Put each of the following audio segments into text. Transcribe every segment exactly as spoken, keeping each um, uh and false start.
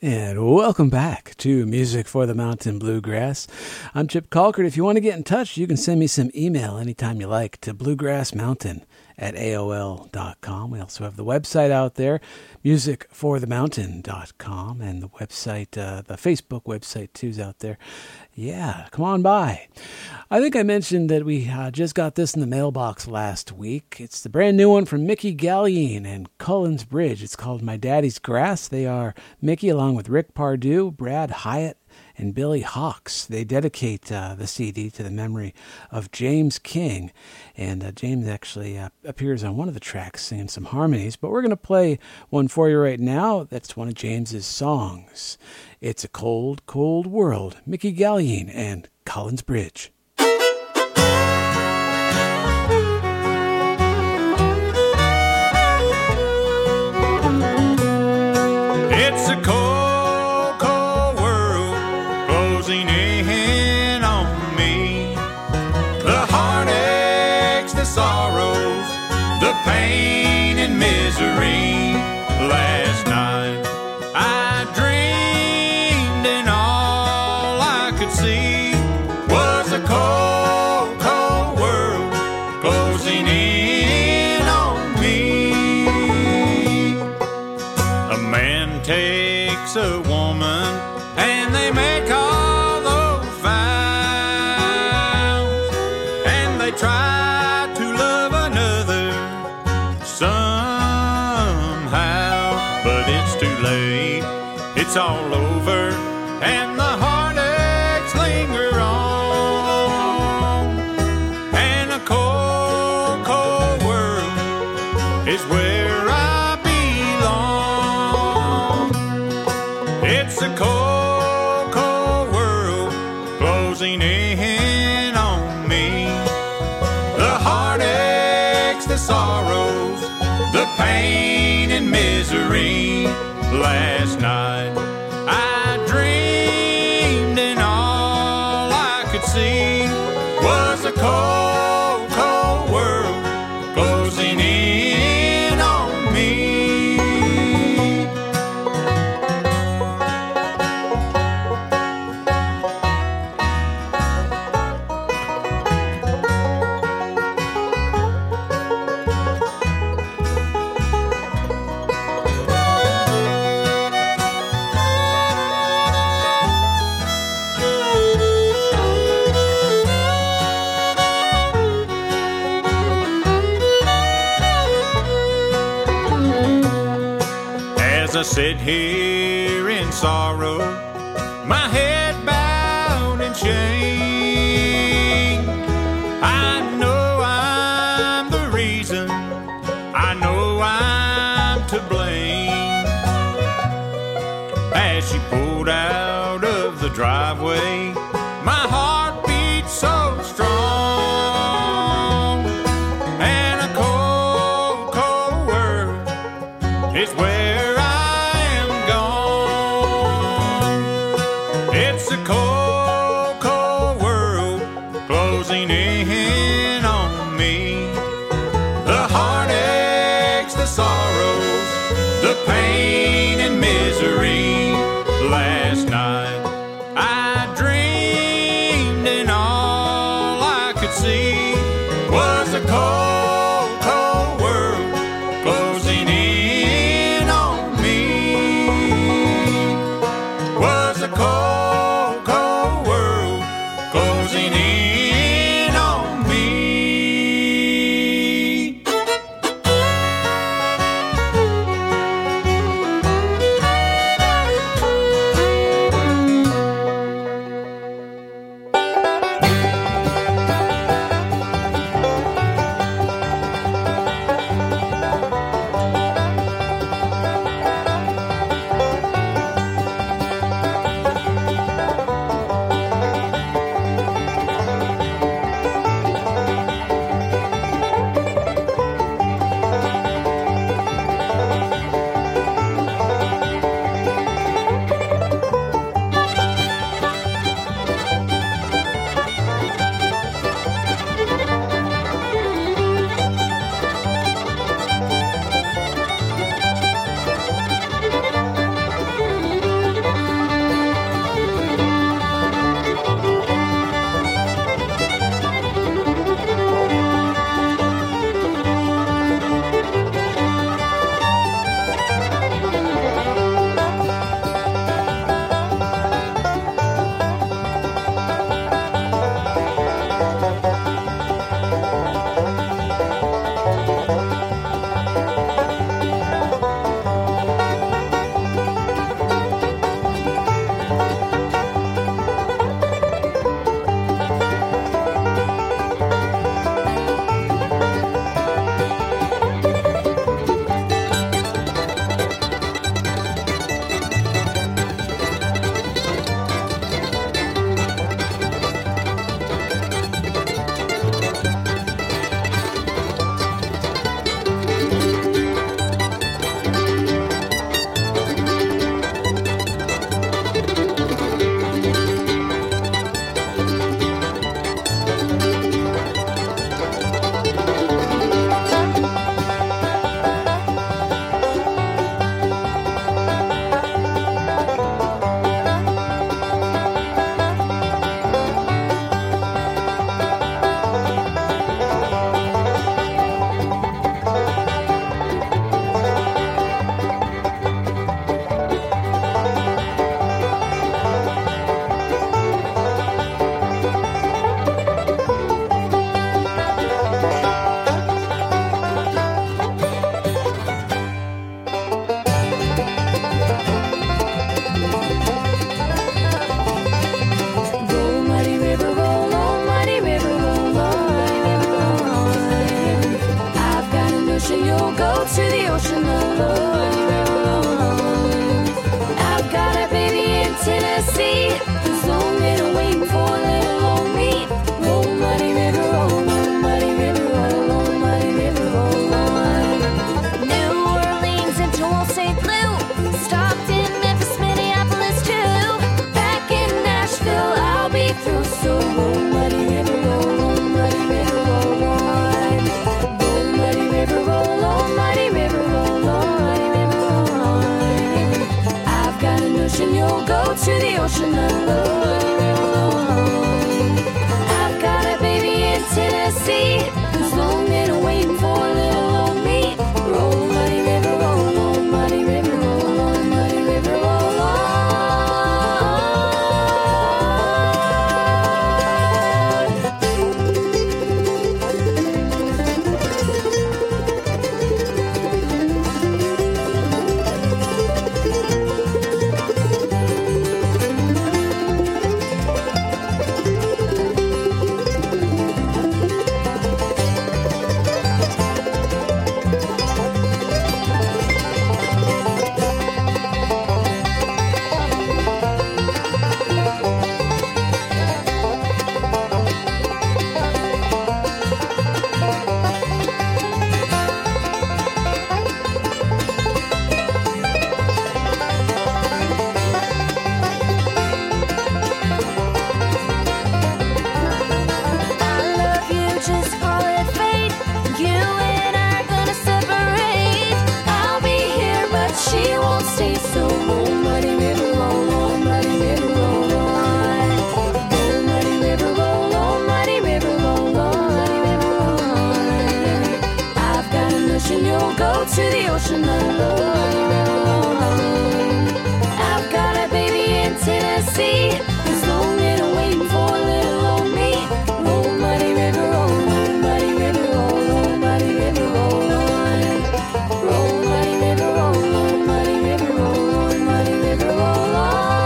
And welcome back to Music for the Mountain Bluegrass. I'm Chip Colkert. If you want to get in touch, you can send me some email anytime you like to bluegrassmountain at A O L dot com. We also have the website out there, music for the mountain dot com, and the website, uh, the Facebook website too is out there. Yeah, come on by. I think I mentioned that we uh, just got this in the mailbox last week. It's the brand new one from Mickey Gallienne and Cullen's Bridge. It's called My Daddy's Grass. They are Mickey along with Rick Pardue, Brad Hyatt, and Billy Hawks. They dedicate uh, the C D to the memory of James King. And uh, James actually uh, appears on one of the tracks singing some harmonies. But we're going to play one for you right now. That's one of James's songs. It's a Cold, Cold World. Mickey Gallienne and Cullen's Bridge. It's a cold, cold world closing in on me. The heartaches, the sorrows, the pain and misery. Last night I dreamed and all I could see was a cold, cold world closing in on me. A man takes a woman and they make all those vows, and they try to love another somehow, but it's too late, it's all over, and the heartaches linger on, and a cold, cold world is where I belong. It's a cold, cold world closing in on me. The heartaches, the sorrows, the pain and misery. Last night I dreamed and all I could see was a cold, cold world closing in on me. As I sit here in sorrow, my head bowed in shame, I know I'm the reason, I know I'm to blame. As she pulled out of the driveway, my heart beat so strong, and a cold, cold world is where I am gone. It's a cold, cold world closing in on me. The heartaches, the sorrows, the pain and misery. Last night I dreamed and all I could see was a cold, cold world closing in on me. Was a cold, cold notion you'll go to the ocean alone. I've got a baby in Tennessee who's long been waiting for a little old me. Roll, muddy river, roll on, muddy river, roll on, muddy river, roll on. To the ocean alone. I've got a baby in Tennessee who's long been waiting for a little old me. Roll, muddy river, roll on, muddy river, roll on, muddy river, roll on. Roll, muddy river, roll on, muddy river, roll on, muddy river, roll on.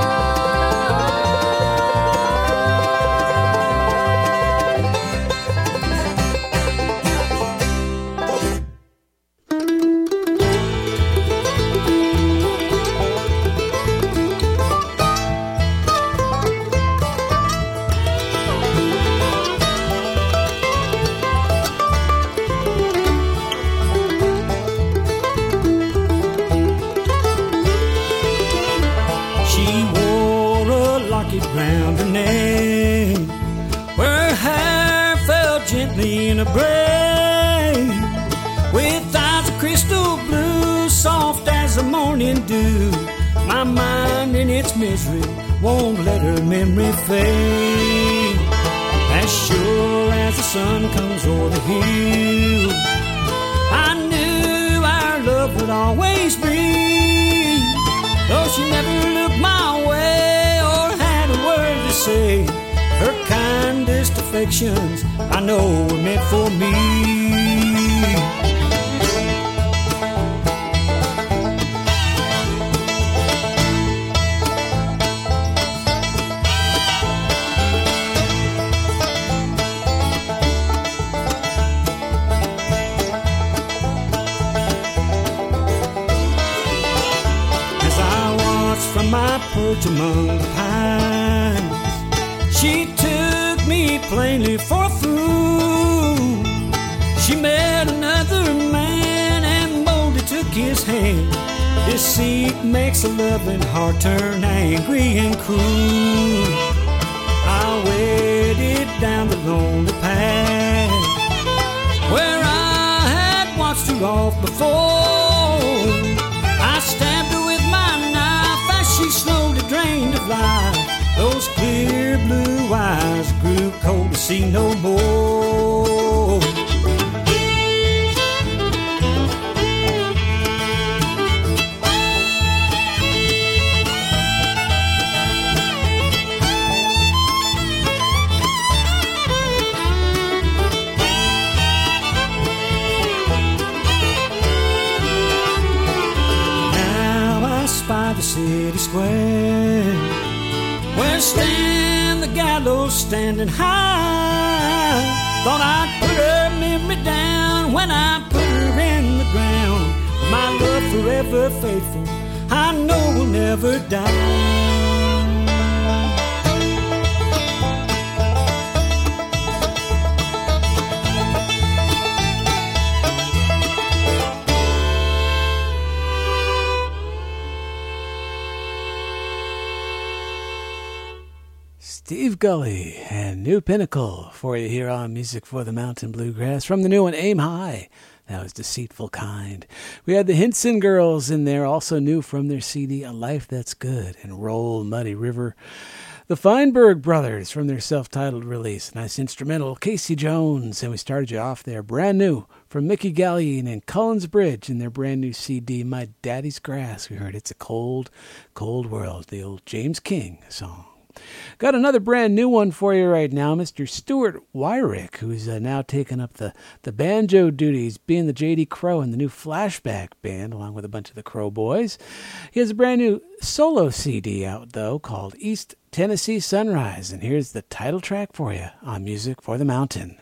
Round her neck, where her hair fell gently in a braid, with eyes of crystal blue, soft as the morning dew. My mind in its misery won't let her memory fade. As sure as the sun comes o'er the hill, I knew our love would always be. Though she never looked my way, word to say, her kindest affections I know were meant for me. As I watched from my perch among the pines, she took me plainly for a fool. She met another man and boldly took his hand. Deceit makes a loving heart turn angry and cruel. I waded down the lonely path where I had watched her off before. I stabbed her with my knife as she slowly drained of life. Those clear blue eyes grew cold to see no more. Now I spy the city square, where stand the gallows standing high. Thought I'd put her memory down when I put her in the ground. My love forever faithful, I know will never die. Steve Gully and New Pinnacle for you here on Music for the Mountain Bluegrass. From the new one, Aim High, that was Deceitful Kind. We had the Hinson Girls in there, also new from their C D, A Life That's Good, and Roll Muddy River. The Feinberg Brothers from their self-titled release, nice instrumental, Casey Jones, and we started you off there, brand new, from Mickey Gallion and Cullens Bridge in their brand new C D, My Daddy's Grass. We heard It's a Cold, Cold World, the old James King song. Got another brand new one for you right now, Mister Stuart Wyrick, who's uh, now taken up the, the banjo duties, being the J D Crow in the new Flashback Band, along with a bunch of the Crow Boys. He has a brand new solo C D out, though, called East Tennessee Sunrise, and here's the title track for you on Music for the Mountain.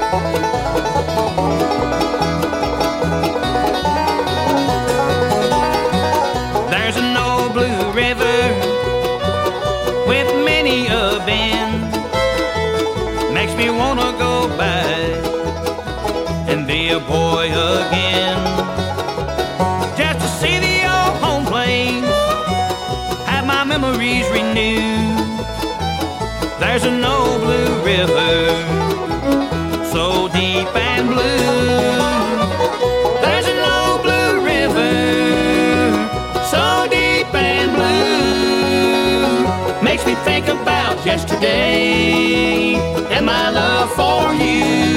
There's an old blue river with many a bend. Makes me wanna go back and be a boy again. Just to see the old home place, have my memories renewed. There's an old blue river, so deep and blue. There's an old blue river, so deep and blue. Makes me think about yesterday and my love for you.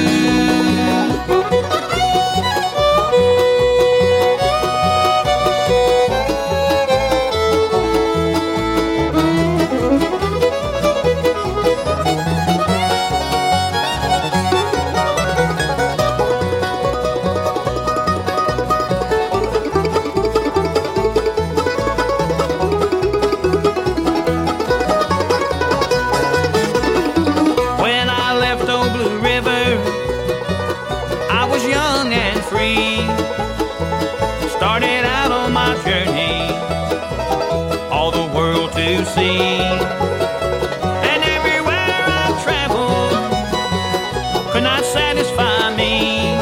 Started out on my journey, all the world to see. And everywhere I traveled could not satisfy me.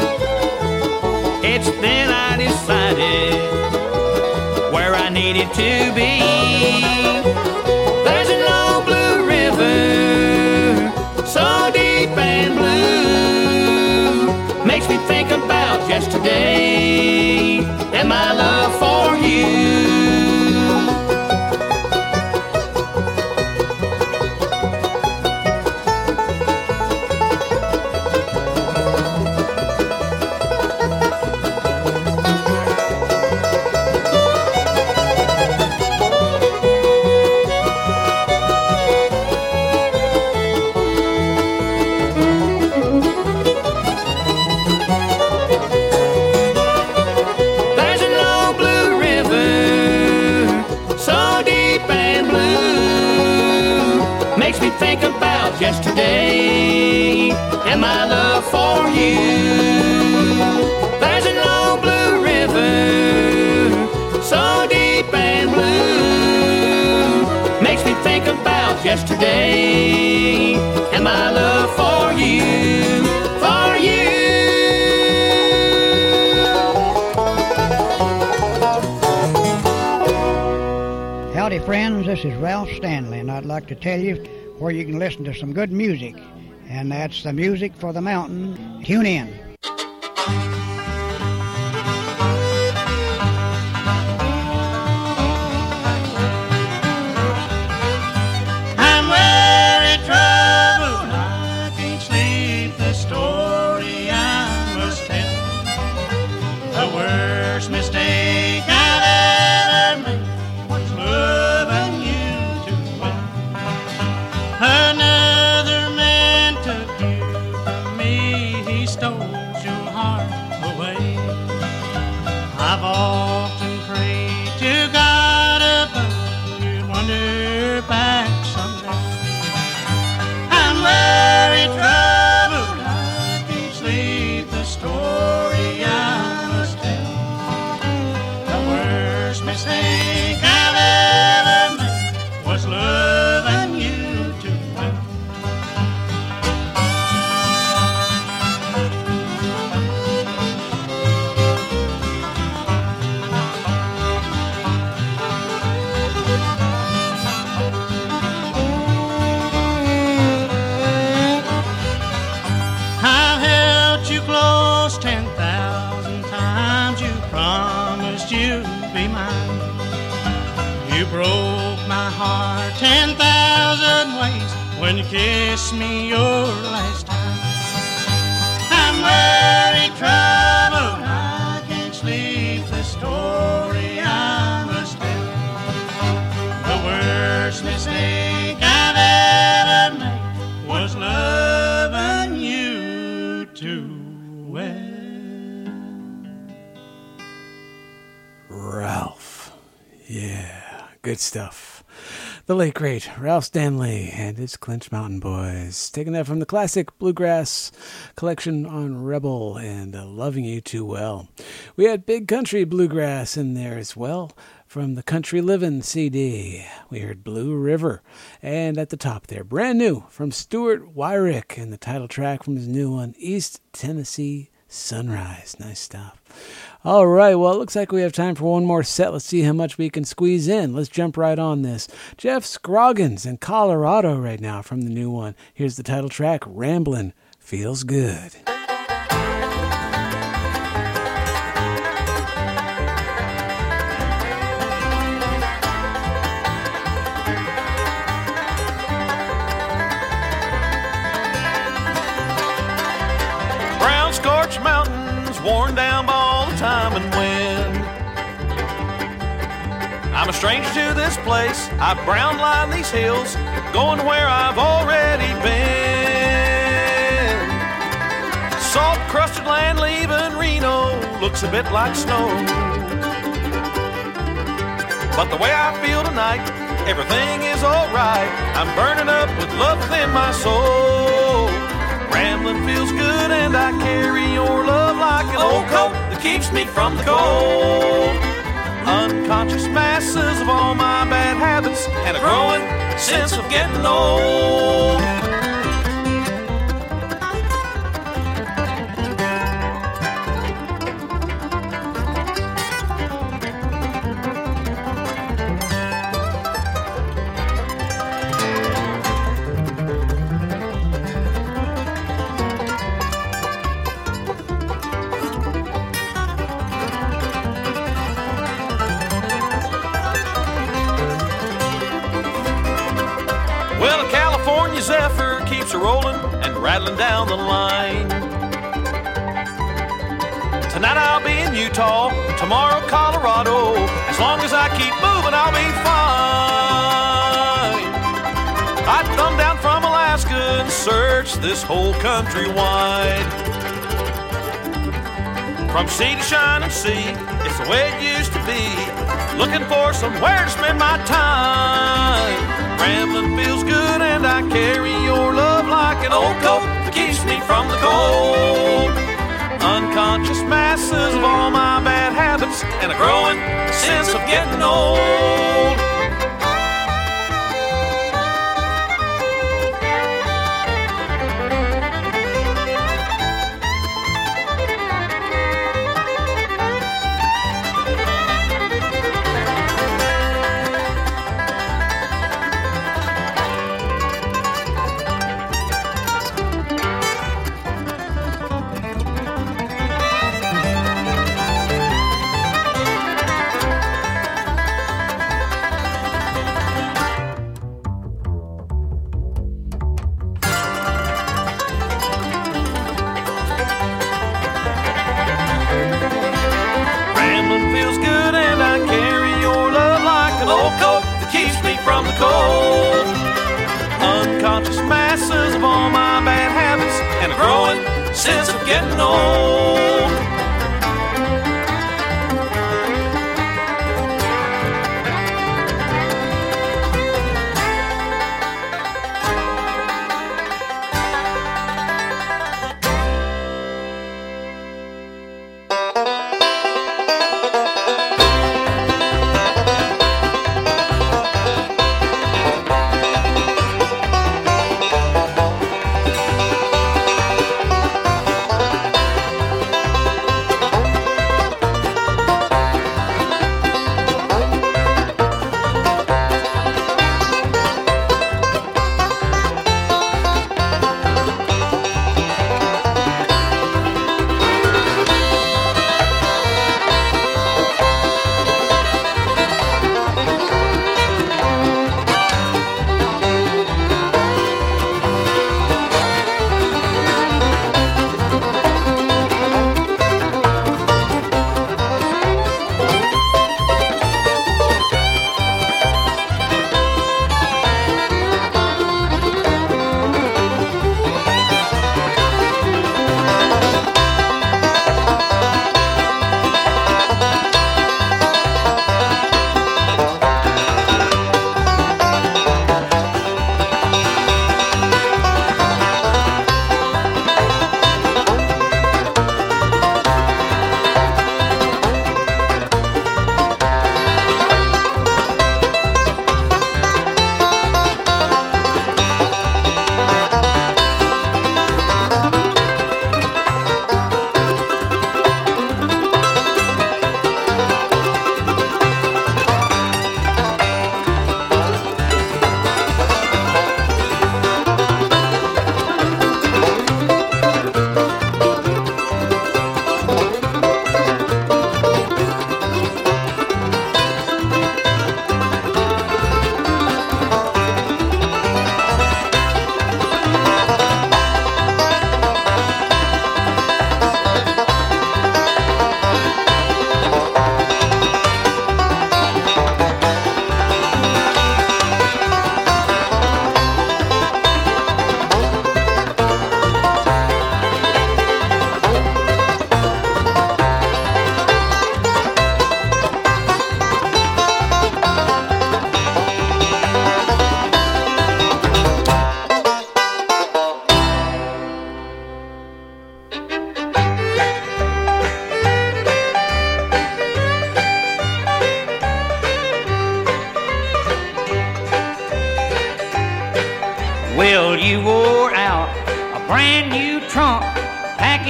It's then I decided where I needed to be. There's an old blue river, so deep and blue. Makes me think about yesterday and my love for you. Think about yesterday and my love for you. There's an old blue river, so deep and blue. Makes me think about yesterday and my love for you, for you. Howdy friends, this is Ralph Stanley, and I'd like to tell you where you can listen to some good music, and that's the Music for the Mountain. Tune in. I'm very troubled, I can't sleep, the story I must tell. The worst mistake I've ever made was loving you too well. Another man took you from me, he stole your heart away. I've often prayed to God above, you'd wander back someday. I'm very troubled, I can't sleep, the story I must tell. The worst mistake I've ever made was loving you too well. I've held you close ten thousand times, you promised you'd be mine. You broke my heart ten thousand ways when you kissed me your last time. I'm very troubled, I can't sleep, the story I must tell. The worst mistake I've ever made was loving you too well. Ralph. Yeah, good stuff. The late great Ralph Stanley and his Clinch Mountain Boys, taking that from the classic Bluegrass collection on Rebel and uh, Loving You Too Well. We had Big Country Bluegrass in there as well from the Country Livin' C D. We heard Blue River, and at the top there, brand new from Stuart Wyrick and the title track from his new one, East Tennessee Sunrise. Nice stuff. All right, well, it looks like we have time for one more set. Let's see how much we can squeeze in. Let's jump right on this. Jeff Scroggins in Colorado right now from the new one. Here's the title track, Ramblin' Feels Good. Brown scorched mountains worn down by all the time and wind. I'm a stranger to this place. I've brown lined these hills, going where I've already been. Salt crusted land leaving Reno looks a bit like snow. But the way I feel tonight, everything is alright. I'm burning up with love within my soul. Ramblin' feels good and I carry your love like an old coat that keeps me from the cold. Unconscious masses of all my bad habits and a growing sense of getting old. Well, a California zephyr keeps rolling and rattling down the line. Tonight I'll be in Utah, tomorrow Colorado. As long as I keep moving, I'll be fine. I'd come down from Alaska and search this whole country wide. From sea to shining sea, it's the way it used to be. Looking for somewhere to spend my time. Ramblin' feels good and I carry your love like an old coat that keeps me from the cold. Unconscious masses of all my bad habits and a growing sense of getting old. From the cold, unconscious masses of all my bad habits and a growing sense of getting old.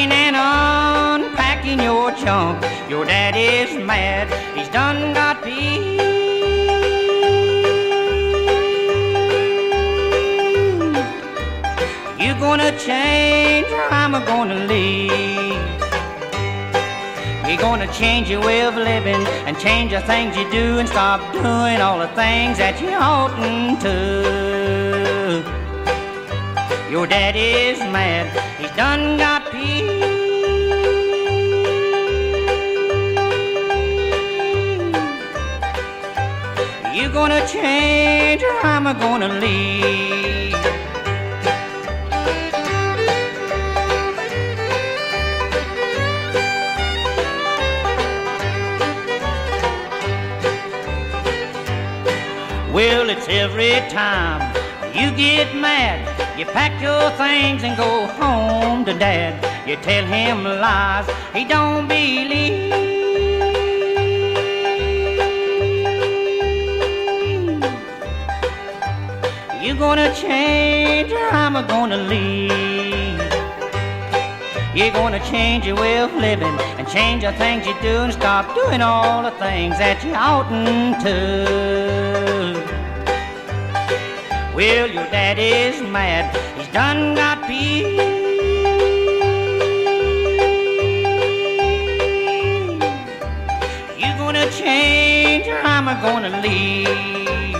packing and unpacking your junk. Your daddy's mad, he's done got peace. You gonna change or I'm gonna leave? You're gonna change your way of living and change the things you do and stop doing all the things that you oughtn't to. Your daddy's mad, he's done got peace. You gonna change or I'm gonna leave? Well, it's every time you get mad, you pack your things and go home to Dad. You tell him lies he don't believe. You gonna change or I'm gonna leave? You're gonna change your way of living and change the things you do and stop doing all the things that you oughtn't to. Well, your daddy's mad, he's done got peace. You gonna change or I'm gonna leave?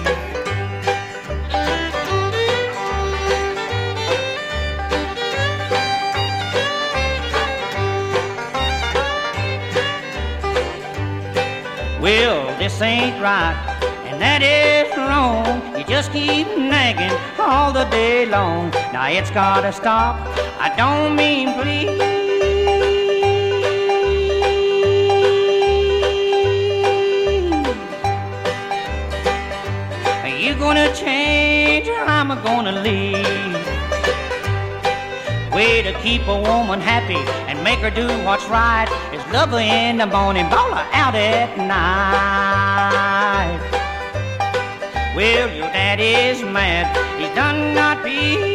Well, this ain't right, and that is wrong. You just keep nagging all the day long. Now it's gotta stop, I don't mean please. Are you gonna change or I'm gonna leave? Way to keep a woman happy and make her do what's right is love her in the morning, ball her out at night. Well, your daddy's mad, he's done not peace.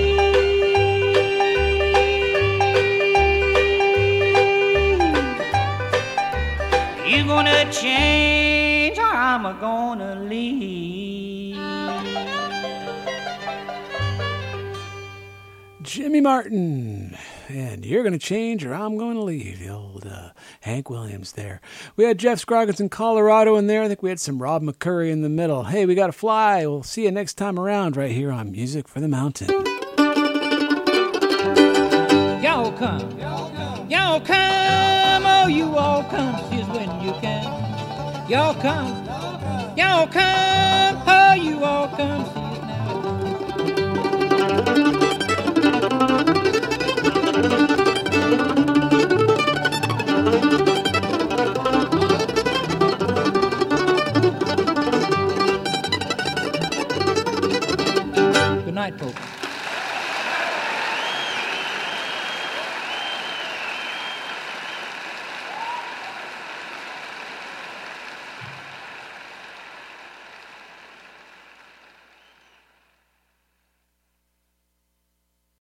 You gonna change or I'm gonna leave? Jimmy Martin, and you're going to change or I'm going to leave. The old uh, Hank Williams there. We had Jeff Scroggins in Colorado in there. I think we had some Rob McCurry in the middle. Hey, we got to fly. We'll see you next time around right here on Music for the Mountain. Y'all come. Y'all come. Oh, you all come. Here's when you can. Y'all come. Y'all come. Oh, you all come. Good night, folks.